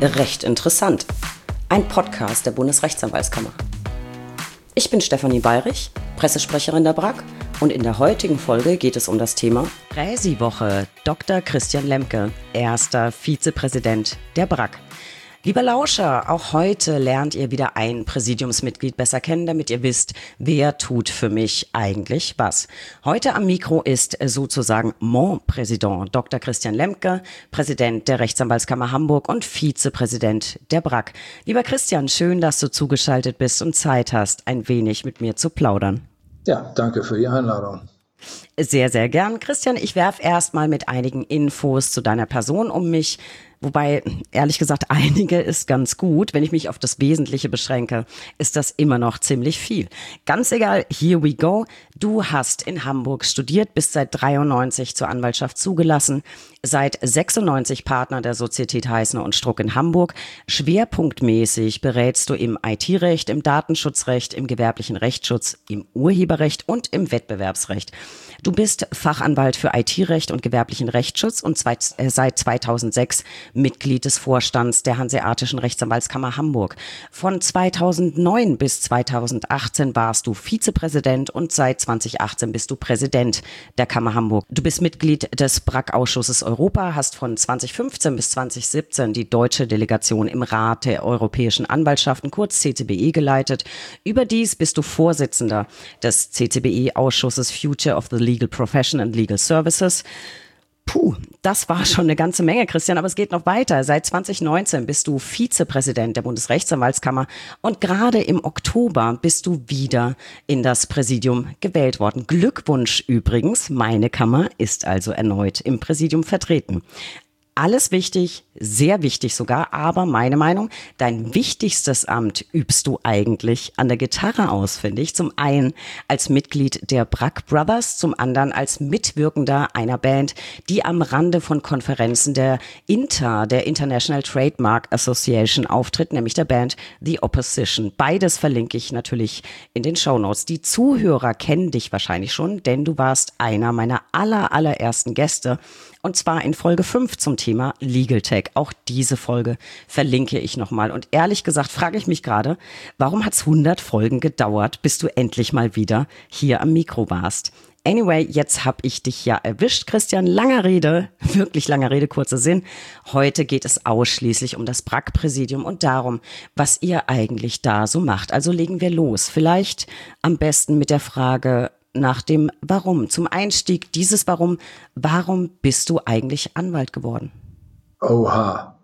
Recht interessant. Ein Podcast der Bundesrechtsanwaltskammer. Ich bin Stefanie Bayrich, Pressesprecherin der BRAG, und in der heutigen Folge geht es um das Thema Präsi-Woche. Dr. Christian Lemke, erster Vizepräsident der BRAG. Lieber Lauscher, auch heute lernt ihr wieder ein Präsidiumsmitglied besser kennen, damit ihr wisst, wer tut für mich eigentlich was. Heute am Mikro ist sozusagen mon Präsident, Dr. Christian Lemke, Präsident der Rechtsanwaltskammer Hamburg und Vizepräsident der BRAG. Lieber Christian, schön, dass du zugeschaltet bist und Zeit hast, ein wenig mit mir zu plaudern. Ja, danke für die Einladung. Sehr, sehr gern. Christian, ich werfe erstmal mit einigen Infos zu deiner Person um mich. Wobei, ehrlich gesagt, einige ist ganz gut. Wenn ich mich auf das Wesentliche beschränke, ist das immer noch ziemlich viel. Ganz egal, here we go. Du hast in Hamburg studiert, bist seit 93 zur Anwaltschaft zugelassen, seit 96 Partner der Sozietät Heißner und Struck in Hamburg. Schwerpunktmäßig berätst du im IT-Recht, im Datenschutzrecht, im gewerblichen Rechtsschutz, im Urheberrecht und im Wettbewerbsrecht. Du bist Fachanwalt für IT-Recht und gewerblichen Rechtsschutz und seit 2006 Mitglied des Vorstands der Hanseatischen Rechtsanwaltskammer Hamburg. Von 2009 bis 2018 warst du Vizepräsident und seit 2018 bist du Präsident der Kammer Hamburg. Du bist Mitglied des BRAG-Ausschusses Europa, hast von 2015 bis 2017 die deutsche Delegation im Rat der Europäischen Anwaltschaften, kurz CCBE, geleitet. Überdies bist du Vorsitzender des CCBE-Ausschusses Future of the Legal Profession and Legal Services. Puh, das war schon eine ganze Menge, Christian, aber es geht noch weiter. Seit 2019 bist du Vizepräsident der Bundesrechtsanwaltskammer und gerade im Oktober bist du wieder in das Präsidium gewählt worden. Glückwunsch übrigens, meine Kammer ist also erneut im Präsidium vertreten. Alles wichtig, sehr wichtig sogar, aber meine Meinung, dein wichtigstes Amt übst du eigentlich an der Gitarre aus, finde ich. Zum einen als Mitglied der BRAG Brothers, zum anderen als Mitwirkender einer Band, die am Rande von Konferenzen der INTA, der International Trademark Association, auftritt, nämlich der Band The Opposition. Beides verlinke ich natürlich in den Shownotes. Die Zuhörer kennen dich wahrscheinlich schon, denn du warst einer meiner allerersten Gäste. Und zwar in Folge 5 zum Thema Legal Tech. Auch diese Folge verlinke ich nochmal. Und ehrlich gesagt frage ich mich gerade, warum hat es 100 Folgen gedauert, bis du endlich mal wieder hier am Mikro warst? Anyway, jetzt habe ich dich ja erwischt, Christian. Langer Rede, wirklich langer Rede, kurzer Sinn. Heute geht es ausschließlich um das BRAG-Präsidium und darum, was ihr eigentlich da so macht. Also legen wir los. Vielleicht am besten mit der Frage nach dem Warum. Zum Einstieg dieses Warum. Warum bist du eigentlich Anwalt geworden? Oha.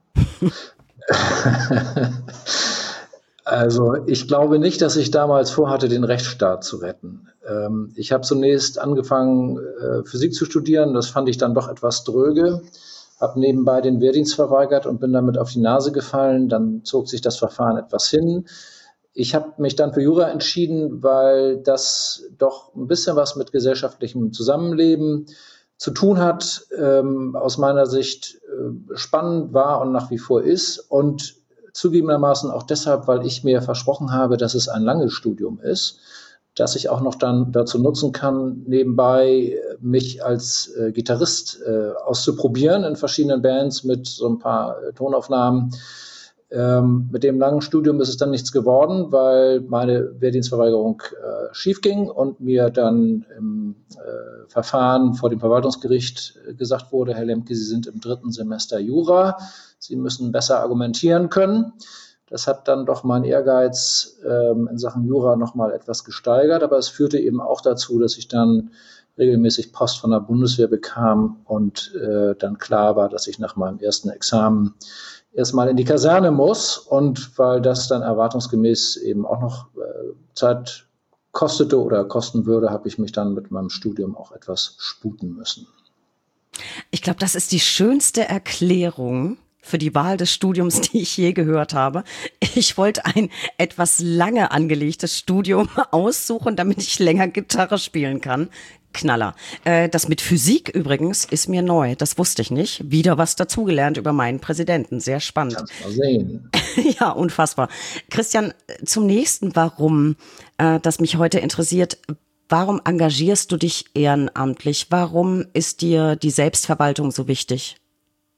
Also ich glaube nicht, dass ich damals vorhatte, den Rechtsstaat zu retten. Ich habe zunächst angefangen, Physik zu studieren. Das fand ich dann doch etwas dröge. Habe nebenbei den Wehrdienst verweigert und bin damit auf die Nase gefallen. Dann zog sich das Verfahren etwas hin. Ich habe mich dann für Jura entschieden, weil das doch ein bisschen was mit gesellschaftlichem Zusammenleben zu tun hat, aus meiner Sicht spannend war und nach wie vor ist und zugegebenermaßen auch deshalb, weil ich mir versprochen habe, dass es ein langes Studium ist, dass ich auch noch dann dazu nutzen kann, nebenbei mich als Gitarrist auszuprobieren in verschiedenen Bands mit so ein paar Tonaufnahmen. Mit dem langen Studium ist es dann nichts geworden, weil meine Wehrdienstverweigerung schief ging und mir dann im Verfahren vor dem Verwaltungsgericht gesagt wurde, Herr Lemke, Sie sind im 3. Semester Jura, Sie müssen besser argumentieren können. Das hat dann doch mein Ehrgeiz in Sachen Jura nochmal etwas gesteigert, aber es führte eben auch dazu, dass ich dann regelmäßig Post von der Bundeswehr bekam und dann klar war, dass ich nach meinem ersten Examen erstmal in die Kaserne muss, und weil das dann erwartungsgemäß eben auch noch Zeit kostete oder kosten würde, habe ich mich dann mit meinem Studium auch etwas sputen müssen. Ich glaube, das ist die schönste Erklärung für die Wahl des Studiums, die ich je gehört habe. Ich wollte ein etwas lange angelegtes Studium aussuchen, damit ich länger Gitarre spielen kann. Knaller. Das mit Physik übrigens ist mir neu. Das wusste ich nicht. Wieder was dazugelernt über meinen Präsidenten. Sehr spannend. Kannst mal sehen. Ja, unfassbar. Christian, zum nächsten Warum, das mich heute interessiert. Warum engagierst du dich ehrenamtlich? Warum ist dir die Selbstverwaltung so wichtig?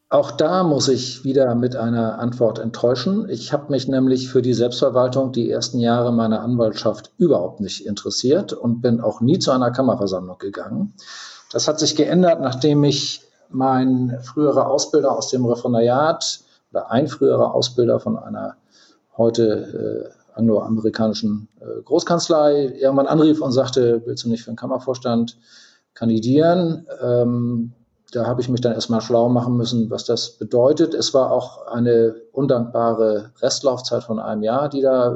Auch da muss ich wieder mit einer Antwort enttäuschen. Ich habe mich nämlich für die Selbstverwaltung die ersten Jahre meiner Anwaltschaft überhaupt nicht interessiert und bin auch nie zu einer Kammerversammlung gegangen. Das hat sich geändert, nachdem ich mein früherer Ausbilder aus dem Referendariat oder ein früherer Ausbilder von einer heute angloamerikanischen Großkanzlei irgendwann anrief und sagte, willst du nicht für den Kammervorstand kandidieren? Da habe ich mich dann erstmal schlau machen müssen, was das bedeutet. Es war auch eine undankbare Restlaufzeit von einem Jahr, die da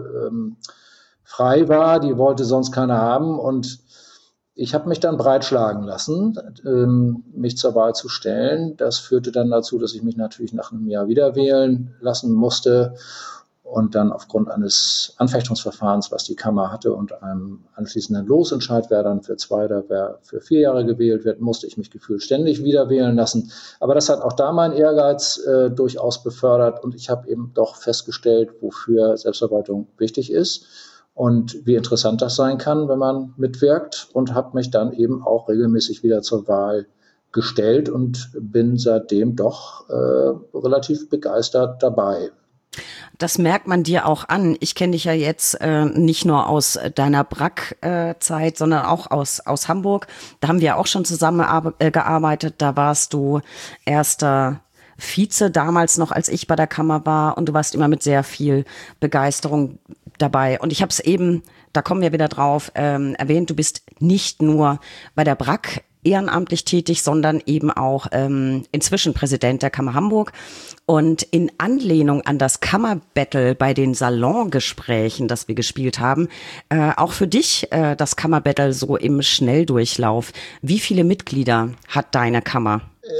frei war. Die wollte sonst keiner haben. Und ich habe mich dann breitschlagen lassen, mich zur Wahl zu stellen. Das führte dann dazu, dass ich mich natürlich nach einem Jahr wieder wählen lassen musste. Und dann aufgrund eines Anfechtungsverfahrens, was die Kammer hatte und einem anschließenden Losentscheid, wer dann für 2 oder wer für 4 Jahre gewählt wird, musste ich mich gefühlt ständig wieder wählen lassen. Aber das hat auch da meinen Ehrgeiz durchaus befördert und ich habe eben doch festgestellt, wofür Selbstverwaltung wichtig ist und wie interessant das sein kann, wenn man mitwirkt, und habe mich dann eben auch regelmäßig wieder zur Wahl gestellt und bin seitdem doch relativ begeistert dabei. Das merkt man dir auch an. Ich kenne dich ja jetzt nicht nur aus deiner Brack-Zeit, sondern auch aus Hamburg. Da haben wir auch schon zusammen gearbeitet. Da warst du erster Vize damals noch, als ich bei der Kammer war. Und du warst immer mit sehr viel Begeisterung dabei. Und ich habe es eben, da kommen wir wieder drauf, erwähnt, du bist nicht nur bei der Brack ehrenamtlich tätig, sondern eben auch inzwischen Präsident der Kammer Hamburg. Und in Anlehnung an das Kammerbattle bei den Salongesprächen, das wir gespielt haben, auch für dich das Kammerbattle so im Schnelldurchlauf. Wie viele Mitglieder hat deine Kammer?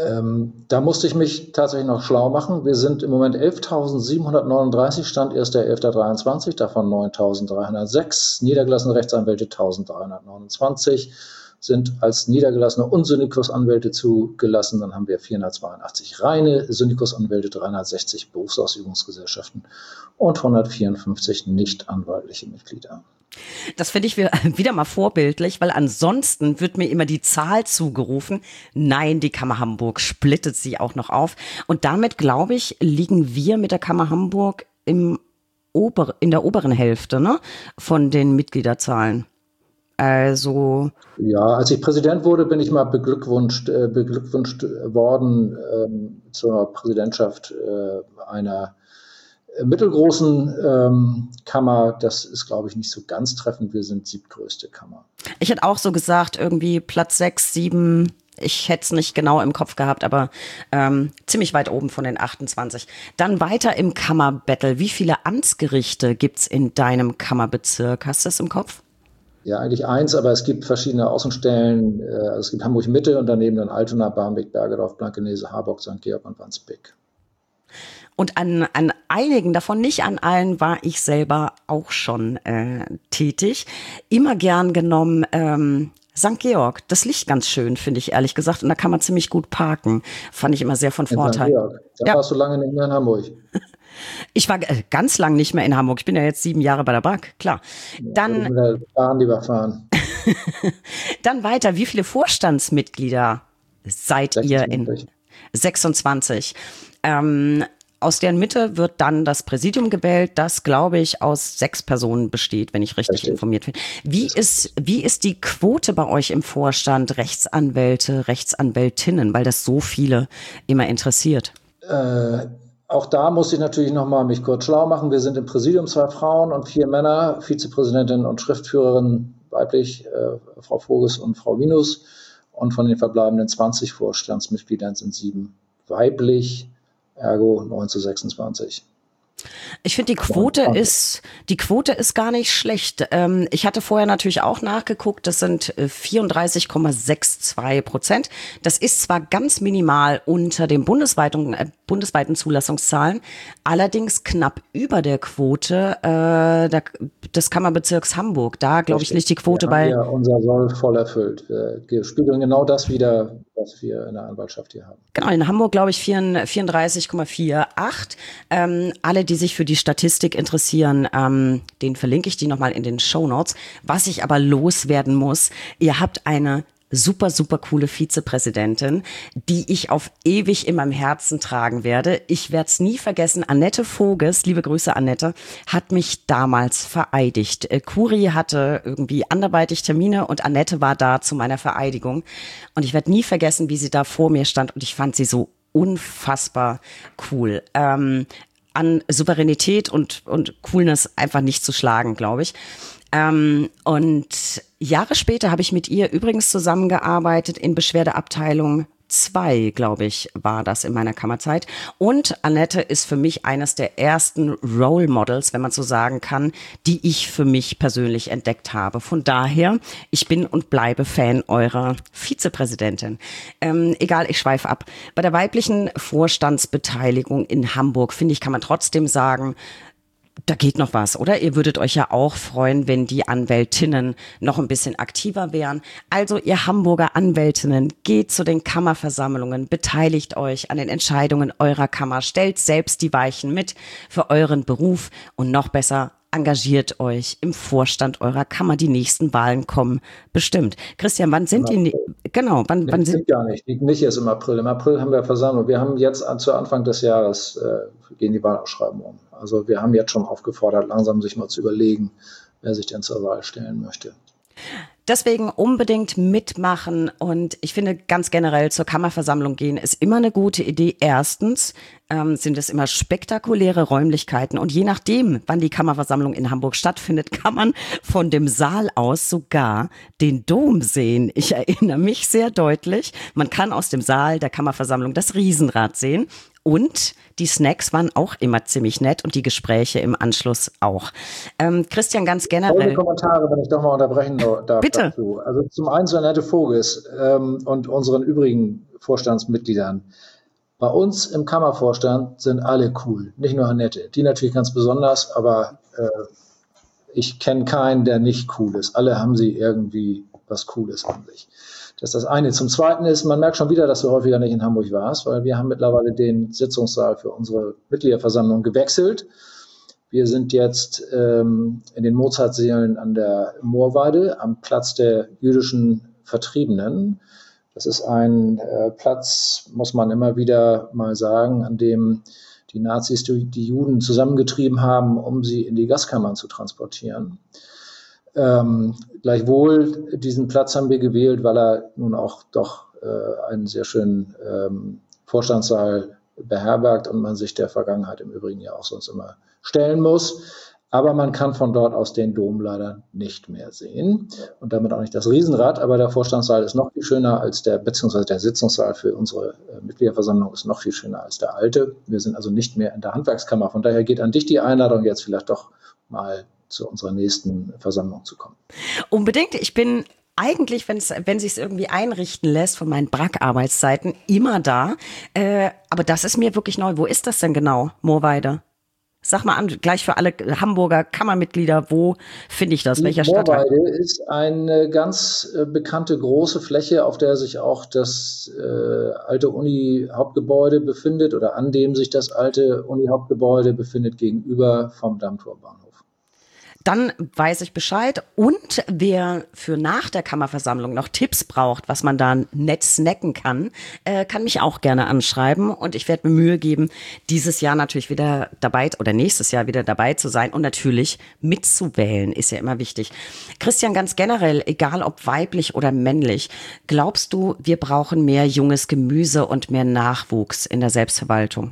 Da musste ich mich tatsächlich noch schlau machen. Wir sind im Moment 11.739, Stand 1.11.23, davon 9.306, niedergelassene Rechtsanwälte 1.329, sind als niedergelassene und Syndikusanwälte zugelassen. Dann haben wir 482 reine Syndikusanwälte, 360 Berufsausübungsgesellschaften und 154 nichtanwaltliche Mitglieder. Das finde ich wieder mal vorbildlich, weil ansonsten wird mir immer die Zahl zugerufen. Nein, die Kammer Hamburg splittet sie auch noch auf. Und damit, glaube ich, liegen wir mit der Kammer Hamburg in der oberen Hälfte, ne, von den Mitgliederzahlen. Also ja, als ich Präsident wurde, bin ich mal beglückwünscht worden zur Präsidentschaft einer mittelgroßen Kammer. Das ist, glaube ich, nicht so ganz treffend. Wir sind siebtgrößte Kammer. Ich hätte auch so gesagt, irgendwie Platz 6, 7. Ich hätte es nicht genau im Kopf gehabt, aber ziemlich weit oben von den 28. Dann weiter im Kammerbattle. Wie viele Amtsgerichte gibt's in deinem Kammerbezirk? Hast du das im Kopf? Ja, eigentlich 1, aber es gibt verschiedene Außenstellen. Also es gibt Hamburg Mitte und daneben dann Altona, Barmbek, Bergedorf, Blankenese, Harburg, St. Georg und Wandsbek. Und an einigen davon, nicht an allen, war ich selber auch schon tätig. Immer gern genommen St. Georg. Das liegt ganz schön, finde ich, ehrlich gesagt. Und da kann man ziemlich gut parken. Fand ich immer sehr von Vorteil. St. Georg. Da warst du lange nicht mehr in Hamburg. Ich war ganz lang nicht mehr in Hamburg. Ich bin ja jetzt 7 Jahre bei der BRAG, klar. Dann lieber fahren. Dann weiter. Wie viele Vorstandsmitglieder seid 26. ihr in 26? Aus deren Mitte wird dann das Präsidium gewählt, das, glaube ich, aus 6 Personen besteht, wenn ich richtig informiert bin. Wie ist die Quote bei euch im Vorstand Rechtsanwälte, Rechtsanwältinnen, weil das so viele immer interessiert? Auch da muss ich natürlich nochmal mich kurz schlau machen. Wir sind im Präsidium 2 Frauen und 4 Männer, Vizepräsidentin und Schriftführerin weiblich, Frau Voges und Frau Minus. Und von den verbleibenden 20 Vorstandsmitgliedern sind 7 weiblich, ergo 9:26. Ich finde, die Quote ist gar nicht schlecht. Ich hatte vorher natürlich auch nachgeguckt, das sind 34,62%. Das ist zwar ganz minimal unter den bundesweiten Zulassungszahlen, allerdings knapp über der Quote des Kammerbezirks Hamburg. Da, glaube ich, liegt die Quote bei... Ja, unser Soll voll erfüllt. Wir spiegeln genau das wieder, was wir in der Anwaltschaft hier haben. Genau, in Hamburg, glaube ich, 34,48. Alle, die sich für die Statistik interessieren, den verlinke ich die nochmal in den Shownotes. Was ich aber loswerden muss, ihr habt eine super, super coole Vizepräsidentin, die ich auf ewig in meinem Herzen tragen werde. Ich werde es nie vergessen. Annette Voges, liebe Grüße Annette, hat mich damals vereidigt. Kuri hatte irgendwie anderweitig Termine und Annette war da zu meiner Vereidigung. Und ich werde nie vergessen, wie sie da vor mir stand und ich fand sie so unfassbar cool. An Souveränität und Coolness einfach nicht zu schlagen, glaube ich. Und Jahre später habe ich mit ihr übrigens zusammengearbeitet in Beschwerdeabteilung 2, glaube ich, war das in meiner Kammerzeit. Und Annette ist für mich eines der ersten Role Models, wenn man so sagen kann, die ich für mich persönlich entdeckt habe. Von daher, ich bin und bleibe Fan eurer Vizepräsidentin. Egal, ich schweife ab. Bei der weiblichen Vorstandsbeteiligung in Hamburg, finde ich, kann man trotzdem sagen, da geht noch was, oder? Ihr würdet euch ja auch freuen, wenn die Anwältinnen noch ein bisschen aktiver wären. Also ihr Hamburger Anwältinnen, geht zu den Kammerversammlungen, beteiligt euch an den Entscheidungen eurer Kammer, stellt selbst die Weichen mit für euren Beruf und noch besser, engagiert euch im Vorstand eurer Kammer. Die nächsten Wahlen kommen bestimmt. Christian, wann sind die? Genau, wann sind? Gar nicht. Nicht erst im April. Im April haben wir Versammlung. Wir haben jetzt zu Anfang des Jahres gehen die Wahlausschreibungen um. Also wir haben jetzt schon aufgefordert, langsam sich mal zu überlegen, wer sich denn zur Wahl stellen möchte. Deswegen unbedingt mitmachen und ich finde ganz generell zur Kammerversammlung gehen ist immer eine gute Idee. Erstens sind es immer spektakuläre Räumlichkeiten und je nachdem, wann die Kammerversammlung in Hamburg stattfindet, kann man von dem Saal aus sogar den Dom sehen. Ich erinnere mich sehr deutlich. Man kann aus dem Saal der Kammerversammlung das Riesenrad sehen. Und die Snacks waren auch immer ziemlich nett und die Gespräche im Anschluss auch. Christian, ganz generell. Folgende Kommentare, wenn ich doch mal unterbrechen darf. Bitte. Dazu. Also zum einen zu Annette Voges und unseren übrigen Vorstandsmitgliedern. Bei uns im Kammervorstand sind alle cool, nicht nur Annette. Die natürlich ganz besonders, aber ich kenne keinen, der nicht cool ist. Alle haben sie irgendwie was Cooles an sich. Das ist das eine. Zum Zweiten ist, man merkt schon wieder, dass du häufiger nicht in Hamburg warst, weil wir haben mittlerweile den Sitzungssaal für unsere Mitgliederversammlung gewechselt. Wir sind jetzt in den Mozartsälen an der Moorweide am Platz der jüdischen Vertriebenen. Das ist ein Platz, muss man immer wieder mal sagen, an dem die Nazis die Juden zusammengetrieben haben, um sie in die Gaskammern zu transportieren. Gleichwohl, diesen Platz haben wir gewählt, weil er nun auch doch einen sehr schönen Vorstandssaal beherbergt und man sich der Vergangenheit im Übrigen ja auch sonst immer stellen muss. Aber man kann von dort aus den Dom leider nicht mehr sehen und damit auch nicht das Riesenrad. Aber der Vorstandssaal ist noch viel schöner als beziehungsweise der Sitzungssaal für unsere Mitgliederversammlung ist noch viel schöner als der alte. Wir sind also nicht mehr in der Handwerkskammer. Von daher geht an dich die Einladung, jetzt vielleicht doch mal zu unserer nächsten Versammlung zu kommen. Unbedingt. Ich bin eigentlich, wenn sich's irgendwie einrichten lässt von meinen Brack-Arbeitszeiten, immer da. Aber das ist mir wirklich neu. Wo ist das denn genau, Moorweide? Sag mal an, gleich für alle Hamburger Kammermitglieder, wo finde ich das? Welcher Stadtteil? Moorweide ist eine ganz bekannte große Fläche, auf der sich auch das alte Uni-Hauptgebäude befindet oder an dem sich das alte Uni-Hauptgebäude befindet gegenüber vom Dammtorbahnhof. Dann weiß ich Bescheid. Und wer für nach der Kammerversammlung noch Tipps braucht, was man da nett snacken kann, kann mich auch gerne anschreiben. Und ich werde mir Mühe geben, dieses Jahr natürlich wieder dabei oder nächstes Jahr wieder dabei zu sein und natürlich mitzuwählen, ist ja immer wichtig. Christian, ganz generell, egal ob weiblich oder männlich, glaubst du, wir brauchen mehr junges Gemüse und mehr Nachwuchs in der Selbstverwaltung?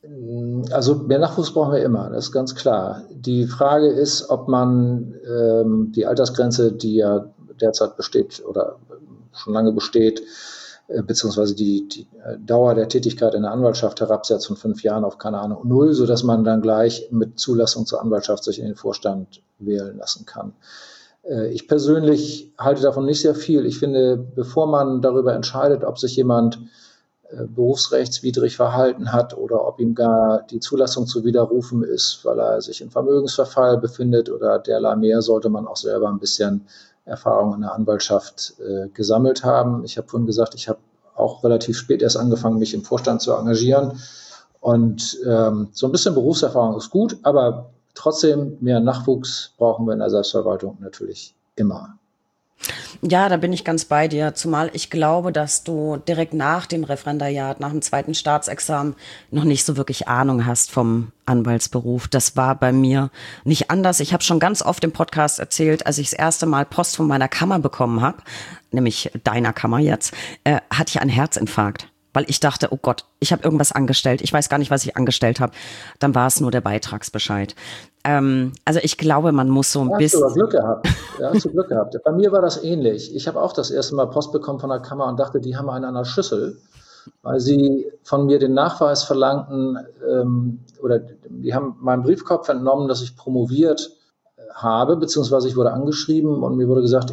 Also mehr Nachwuchs brauchen wir immer, das ist ganz klar. Die Frage ist, ob man die Altersgrenze, die ja derzeit besteht oder schon lange besteht, beziehungsweise die Dauer der Tätigkeit in der Anwaltschaft herabsetzt von 5 Jahren auf, keine Ahnung, 0, sodass man dann gleich mit Zulassung zur Anwaltschaft sich in den Vorstand wählen lassen kann. Ich persönlich halte davon nicht sehr viel. Ich finde, bevor man darüber entscheidet, ob sich jemand berufsrechtswidrig verhalten hat oder ob ihm gar die Zulassung zu widerrufen ist, weil er sich in Vermögensverfall befindet oder derlei mehr, sollte man auch selber ein bisschen Erfahrung in der Anwaltschaft gesammelt haben. Ich habe vorhin gesagt, ich habe auch relativ spät erst angefangen, mich im Vorstand zu engagieren und so ein bisschen Berufserfahrung ist gut, aber trotzdem mehr Nachwuchs brauchen wir in der Selbstverwaltung natürlich immer. Ja, da bin ich ganz bei dir. Zumal ich glaube, dass du direkt nach dem Referendariat, nach dem zweiten Staatsexamen noch nicht so wirklich Ahnung hast vom Anwaltsberuf. Das war bei mir nicht anders. Ich habe schon ganz oft im Podcast erzählt, als ich das erste Mal Post von meiner Kammer bekommen habe, nämlich deiner Kammer jetzt, hatte ich einen Herzinfarkt. Weil ich dachte, oh Gott, ich habe irgendwas angestellt. Ich weiß gar nicht, was ich angestellt habe. Dann war es nur der Beitragsbescheid. Also ich glaube, man muss so ein bisschen... Hast du Glück gehabt. Ja, hast du Glück gehabt. Bei mir war das ähnlich. Ich habe auch das erste Mal Post bekommen von der Kammer und dachte, die haben einen an der Schüssel, weil sie von mir den Nachweis verlangten, oder die haben meinem Briefkopf entnommen, dass ich promoviert habe, beziehungsweise ich wurde angeschrieben und mir wurde gesagt,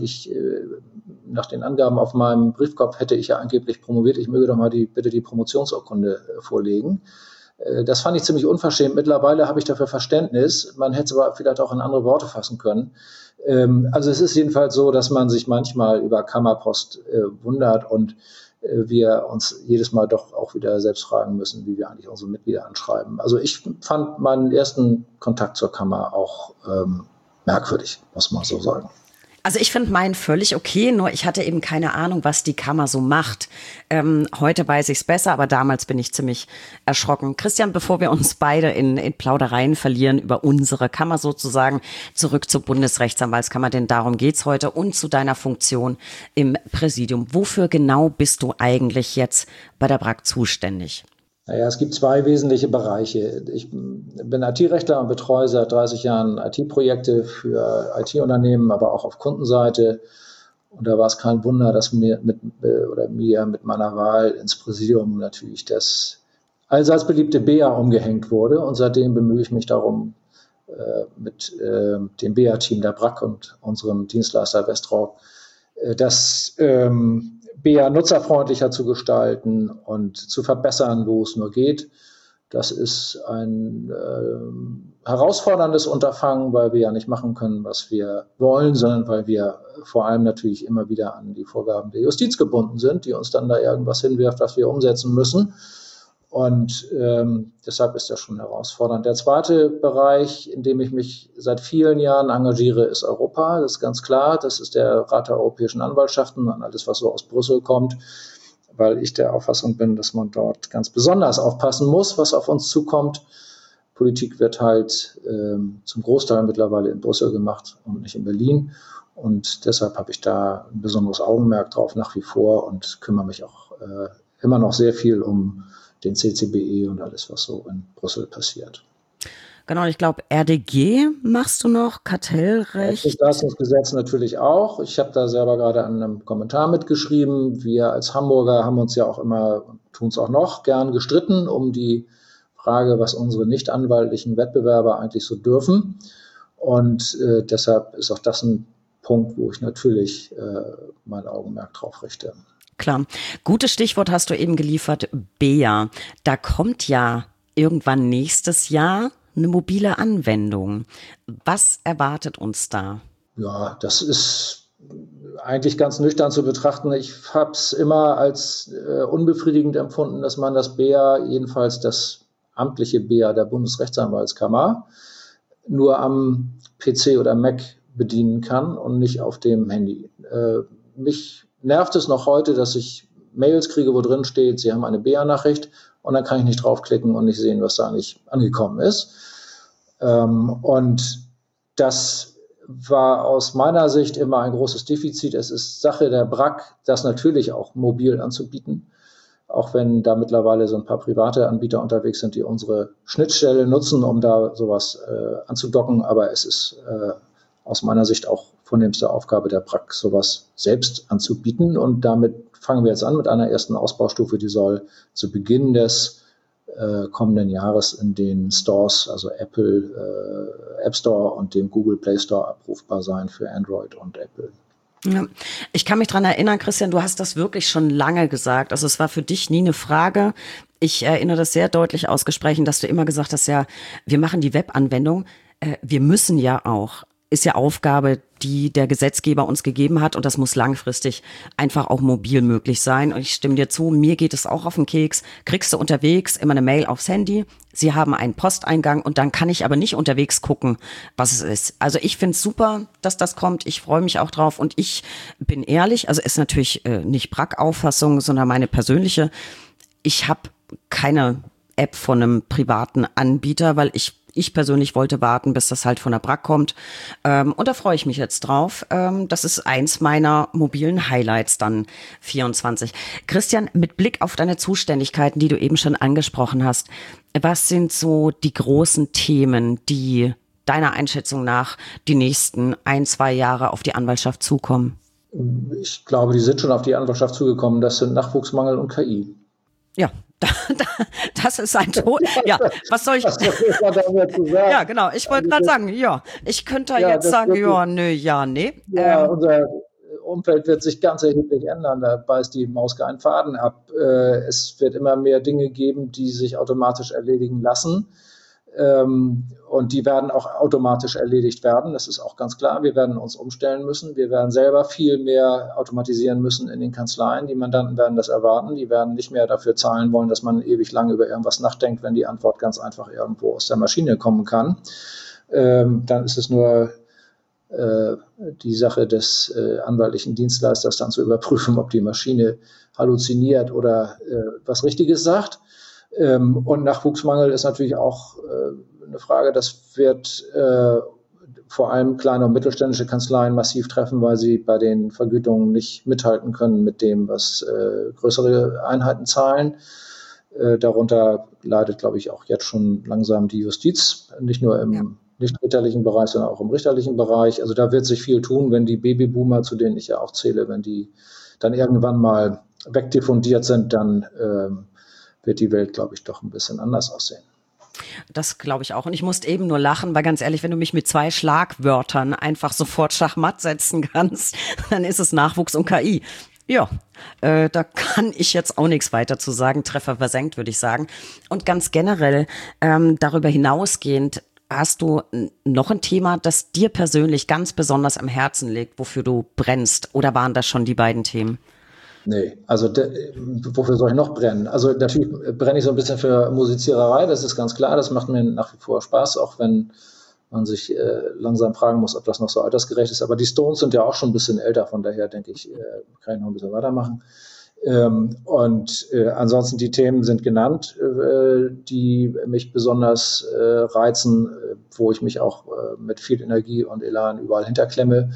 nach den Angaben auf meinem Briefkopf hätte ich ja angeblich promoviert, ich möge doch mal bitte die Promotionsurkunde vorlegen. Das fand ich ziemlich unverschämt. Mittlerweile habe ich dafür Verständnis. Man hätte es aber vielleicht auch in andere Worte fassen können. Also es ist jedenfalls so, dass man sich manchmal über Kammerpost wundert und wir uns jedes Mal doch auch wieder selbst fragen müssen, wie wir eigentlich unsere Mitglieder anschreiben. Also ich fand meinen ersten Kontakt zur Kammer auch merkwürdig, muss man so sagen. Also ich finde meinen völlig okay, nur ich hatte eben keine Ahnung, was die Kammer so macht. Heute weiß ich es besser, aber damals bin ich ziemlich erschrocken. Christian, bevor wir uns beide in Plaudereien verlieren über unsere Kammer sozusagen, zurück zur Bundesrechtsanwaltskammer, denn darum geht's heute und zu deiner Funktion im Präsidium. Wofür genau bist du eigentlich jetzt bei der BRAG zuständig? Naja, es gibt zwei wesentliche Bereiche. Ich bin IT-Rechtler und betreue seit 30 Jahren IT-Projekte für IT-Unternehmen, aber auch auf Kundenseite. Und da war es kein Wunder, dass mir mit meiner Wahl ins Präsidium natürlich das allseits beliebte BEA umgehängt wurde. Und seitdem bemühe ich mich darum, mit dem BEA-Team der BRAG und unserem Dienstleister Westrau, das BEA nutzerfreundlicher zu gestalten und zu verbessern, wo es nur geht. Das ist ein herausforderndes Unterfangen, weil wir ja nicht machen können, was wir wollen, sondern weil wir vor allem natürlich immer wieder an die Vorgaben der Justiz gebunden sind, die uns dann da irgendwas hinwirft, was wir umsetzen müssen. Und deshalb ist das schon herausfordernd. Der zweite Bereich, in dem ich mich seit vielen Jahren engagiere, ist Europa. Das ist ganz klar. Das ist der Rat der europäischen Anwaltschaften und alles, was so aus Brüssel kommt, weil ich der Auffassung bin, dass man dort ganz besonders aufpassen muss, was auf uns zukommt. Politik wird halt zum Großteil mittlerweile in Brüssel gemacht und nicht in Berlin. Und deshalb habe ich da ein besonderes Augenmerk drauf nach wie vor und kümmere mich auch immer noch sehr viel um den CCBE und alles, was so in Brüssel passiert. Genau, ich glaube, RDG machst du noch, Kartellrecht. Das Leistungsgesetz natürlich auch. Ich habe da selber gerade an einem Kommentar mitgeschrieben. Wir als Hamburger haben uns ja auch immer, tun es auch noch, gern gestritten um die Frage, was unsere nicht anwaltlichen Wettbewerber eigentlich so dürfen. Und deshalb ist auch das ein Punkt, wo ich natürlich mein Augenmerk drauf richte. Klar. Gutes Stichwort hast du eben geliefert, BEA. Da kommt ja irgendwann nächstes Jahr eine mobile Anwendung. Was erwartet uns da? Ja, das ist eigentlich ganz nüchtern zu betrachten. Ich habe es immer als unbefriedigend empfunden, dass man das BEA, jedenfalls das amtliche BEA der Bundesrechtsanwaltskammer, nur am PC oder Mac bedienen kann und nicht auf dem Handy. Mich nervt es noch heute, dass ich Mails kriege, wo drin steht, Sie haben eine BEA-Nachricht und dann kann ich nicht draufklicken und nicht sehen, was da nicht angekommen ist. Und das war aus meiner Sicht immer ein großes Defizit. Es ist Sache der BRAG, das natürlich auch mobil anzubieten, auch wenn da mittlerweile so ein paar private Anbieter unterwegs sind, die unsere Schnittstelle nutzen, um da sowas anzudocken. Aber es ist aus meiner Sicht auch vornehmste Aufgabe der BRAG, sowas selbst anzubieten. Und damit fangen wir jetzt an mit einer ersten Ausbaustufe, die soll zu Beginn des kommenden Jahres in den Stores, also Apple App Store und dem Google Play Store abrufbar sein für Android und Apple. Ja, ich kann mich dran erinnern, Christian, du hast das wirklich schon lange gesagt. Also es war für dich nie eine Frage. Ich erinnere das sehr deutlich aus Gesprächen, dass du immer gesagt hast, ja, wir machen die Webanwendung. Wir müssen ja auch ist ja Aufgabe, die der Gesetzgeber uns gegeben hat, und das muss langfristig einfach auch mobil möglich sein. Und ich stimme dir zu, mir geht es auch auf den Keks. Kriegst du unterwegs immer eine Mail aufs Handy, sie haben einen Posteingang, und dann kann ich aber nicht unterwegs gucken, was es ist. Also ich finde es super, dass das kommt. Ich freue mich auch drauf, und ich bin ehrlich, also ist natürlich nicht Bragg-Auffassung, sondern meine persönliche. Ich habe keine App von einem privaten Anbieter, weil ich persönlich wollte warten, bis das halt von der Bragg kommt. Und da freue ich mich jetzt drauf. Das ist eins meiner mobilen Highlights dann 24. Christian, mit Blick auf deine Zuständigkeiten, die du eben schon angesprochen hast, was sind so die großen Themen, die deiner Einschätzung nach die nächsten 1-2 Jahre auf die Anwaltschaft zukommen? Ich glaube, die sind schon auf die Anwaltschaft zugekommen. Das sind Nachwuchsmangel und KI. Ja, das ist ein Tod. Ja, was soll ich? Ja, genau. Ich wollte gerade sagen, ja, ich könnte jetzt sagen, ja, nö, ja, nee. Ja, unser Umfeld wird sich ganz erheblich ändern. Da beißt die Maus keinen Faden ab. Es wird immer mehr Dinge geben, die sich automatisch erledigen lassen. Und die werden auch automatisch erledigt werden. Das ist auch ganz klar. Wir werden uns umstellen müssen. Wir werden selber viel mehr automatisieren müssen in den Kanzleien. Die Mandanten werden das erwarten. Die werden nicht mehr dafür zahlen wollen, dass man ewig lang über irgendwas nachdenkt, wenn die Antwort ganz einfach irgendwo aus der Maschine kommen kann. Dann ist es nur die Sache des anwaltlichen Dienstleisters, dann zu überprüfen, ob die Maschine halluziniert oder was Richtiges sagt. Und Nachwuchsmangel ist natürlich auch eine Frage, das wird vor allem kleine und mittelständische Kanzleien massiv treffen, weil sie bei den Vergütungen nicht mithalten können mit dem, was größere Einheiten zahlen. Darunter leidet, glaube ich, auch jetzt schon langsam die Justiz, nicht nur im nichtrichterlichen Bereich, sondern auch im richterlichen Bereich. Also da wird sich viel tun, wenn die Babyboomer, zu denen ich ja auch zähle, wenn die dann irgendwann mal wegdiffundiert sind, dann wird die Welt, glaube ich, doch ein bisschen anders aussehen. Das glaube ich auch. Und ich musste eben nur lachen, weil ganz ehrlich, wenn du mich mit 2 Schlagwörtern einfach sofort Schachmatt setzen kannst, dann ist es Nachwuchs und KI. Ja, da kann ich jetzt auch nichts weiter zu sagen. Treffer versenkt, würde ich sagen. Und ganz generell, darüber hinausgehend, hast du noch ein Thema, das dir persönlich ganz besonders am Herzen liegt, wofür du brennst? Oder waren das schon die beiden Themen? Nee, also wofür soll ich noch brennen? Also natürlich brenne ich so ein bisschen für Musiziererei, das ist ganz klar, das macht mir nach wie vor Spaß, auch wenn man sich langsam fragen muss, ob das noch so altersgerecht ist. Aber die Stones sind ja auch schon ein bisschen älter, von daher denke ich, kann ich noch ein bisschen weitermachen. Ansonsten die Themen sind genannt, die mich besonders reizen, wo ich mich auch mit viel Energie und Elan überall hinterklemme.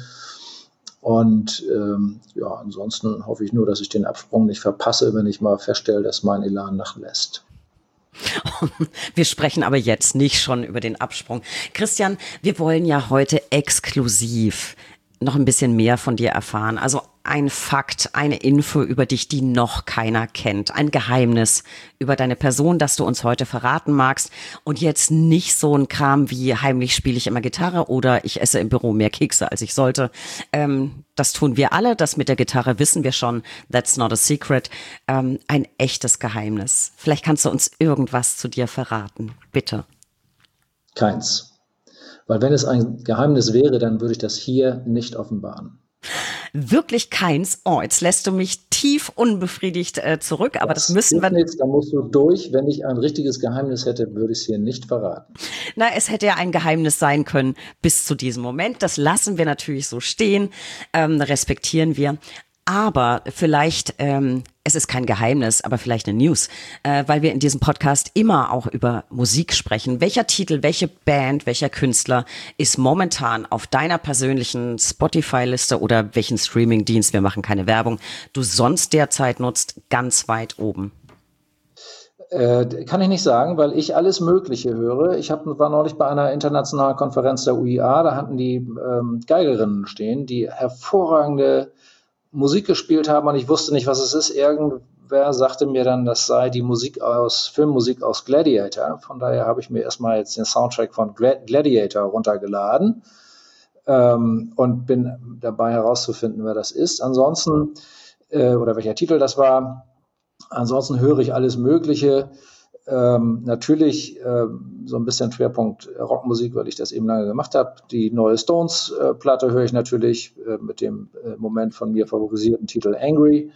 Und ansonsten hoffe ich nur, dass ich den Absprung nicht verpasse, wenn ich mal feststelle, dass mein Elan nachlässt. Wir sprechen aber jetzt nicht schon über den Absprung. Christian, wir wollen ja heute exklusiv noch ein bisschen mehr von dir erfahren. Also ein Fakt, eine Info über dich, die noch keiner kennt. Ein Geheimnis über deine Person, das du uns heute verraten magst. Und jetzt nicht so ein Kram wie heimlich spiele ich immer Gitarre oder ich esse im Büro mehr Kekse, als ich sollte. Das tun wir alle. Das mit der Gitarre wissen wir schon. That's not a secret. Ein echtes Geheimnis. Vielleicht kannst du uns irgendwas zu dir verraten. Bitte. Keins. Weil wenn es ein Geheimnis wäre, dann würde ich das hier nicht offenbaren. Wirklich keins? Oh, jetzt lässt du mich tief unbefriedigt zurück, aber das müssen wir... Da musst du durch. Wenn ich ein richtiges Geheimnis hätte, würde ich es hier nicht verraten. Na, es hätte ja ein Geheimnis sein können bis zu diesem Moment. Das lassen wir natürlich so stehen, respektieren wir. Aber vielleicht, es ist kein Geheimnis, aber vielleicht eine News, weil wir in diesem Podcast immer auch über Musik sprechen. Welcher Titel, welche Band, welcher Künstler ist momentan auf deiner persönlichen Spotify-Liste oder welchen Streaming-Dienst, wir machen keine Werbung, du sonst derzeit nutzt, ganz weit oben? Kann ich nicht sagen, weil ich alles Mögliche höre. War neulich bei einer internationalen Konferenz der UIA, da hatten die Geigerinnen stehen, die hervorragende Musik gespielt haben und ich wusste nicht, was es ist. Irgendwer sagte mir dann, das sei die Filmmusik aus Gladiator. Von daher habe ich mir erstmal jetzt den Soundtrack von Gladiator runtergeladen und bin dabei herauszufinden, wer das ist. Ansonsten, oder welcher Titel das war. Ansonsten höre ich alles Mögliche. Natürlich so ein bisschen Schwerpunkt Rockmusik, weil ich das eben lange gemacht habe. Die neue Stones-Platte höre ich natürlich mit dem im Moment von mir favorisierten Titel Angry.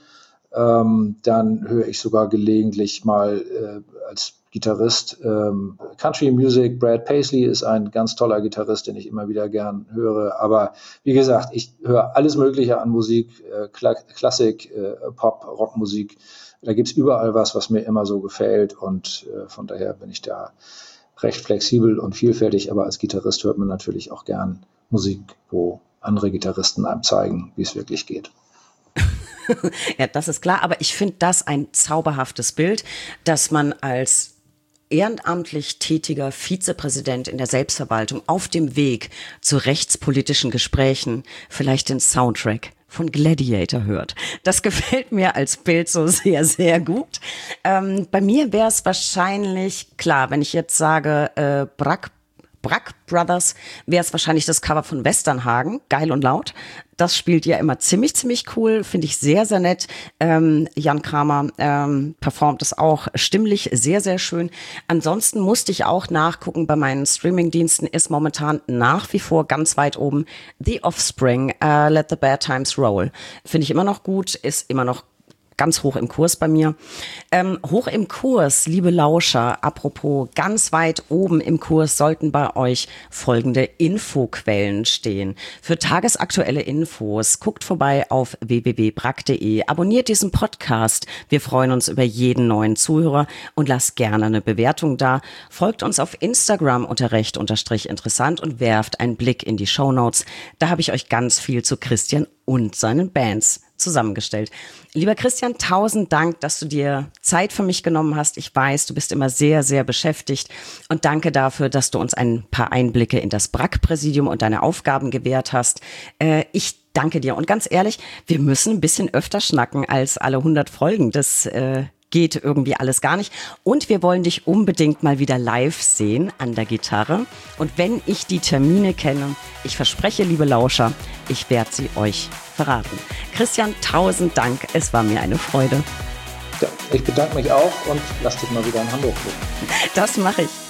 Dann höre ich sogar gelegentlich mal als Gitarrist Country Music. Brad Paisley ist ein ganz toller Gitarrist, den ich immer wieder gern höre. Aber wie gesagt, ich höre alles Mögliche an Musik, Klassik, Pop, Rockmusik. Da gibt's überall was mir immer so gefällt. Und von daher bin ich da recht flexibel und vielfältig. Aber als Gitarrist hört man natürlich auch gern Musik, wo andere Gitarristen einem zeigen, wie es wirklich geht. Ja, das ist klar, aber ich finde das ein zauberhaftes Bild, dass man als ehrenamtlich tätiger Vizepräsident in der Selbstverwaltung auf dem Weg zu rechtspolitischen Gesprächen vielleicht den Soundtrack von Gladiator hört. Das gefällt mir als Bild so sehr, sehr gut. Bei mir wäre es wahrscheinlich, klar, wenn ich jetzt sage, Brack Brothers, wäre es wahrscheinlich das Cover von Westernhagen, geil und laut. Das spielt ja immer ziemlich cool, finde ich sehr, sehr nett. Jan Kramer performt es auch stimmlich sehr, sehr schön. Ansonsten musste ich auch nachgucken, bei meinen Streamingdiensten ist momentan nach wie vor ganz weit oben The Offspring, Let the Bad Times Roll. Finde ich immer noch gut, ist immer noch ganz hoch im Kurs bei mir. Hoch im Kurs, liebe Lauscher, apropos, ganz weit oben im Kurs sollten bei euch folgende Infoquellen stehen. Für tagesaktuelle Infos guckt vorbei auf www.brack.de, abonniert diesen Podcast. Wir freuen uns über jeden neuen Zuhörer und lasst gerne eine Bewertung da. Folgt uns auf Instagram unter _interessant und werft einen Blick in die Shownotes. Da habe ich euch ganz viel zu Christian und seinen Bands zusammengestellt. Lieber Christian, 1000 Dank, dass du dir Zeit für mich genommen hast. Ich weiß, du bist immer sehr, sehr beschäftigt und danke dafür, dass du uns ein paar Einblicke in das Brack-Präsidium und deine Aufgaben gewährt hast. Ich danke dir und ganz ehrlich, wir müssen ein bisschen öfter schnacken als alle 100 Folgen. Das geht irgendwie alles gar nicht. Und wir wollen dich unbedingt mal wieder live sehen an der Gitarre. Und wenn ich die Termine kenne, ich verspreche, liebe Lauscher, ich werde sie euch verraten. Christian, 1000 Dank. Es war mir eine Freude. Ja, ich bedanke mich auch und lass dich mal wieder in Hamburg gucken. Das mache ich.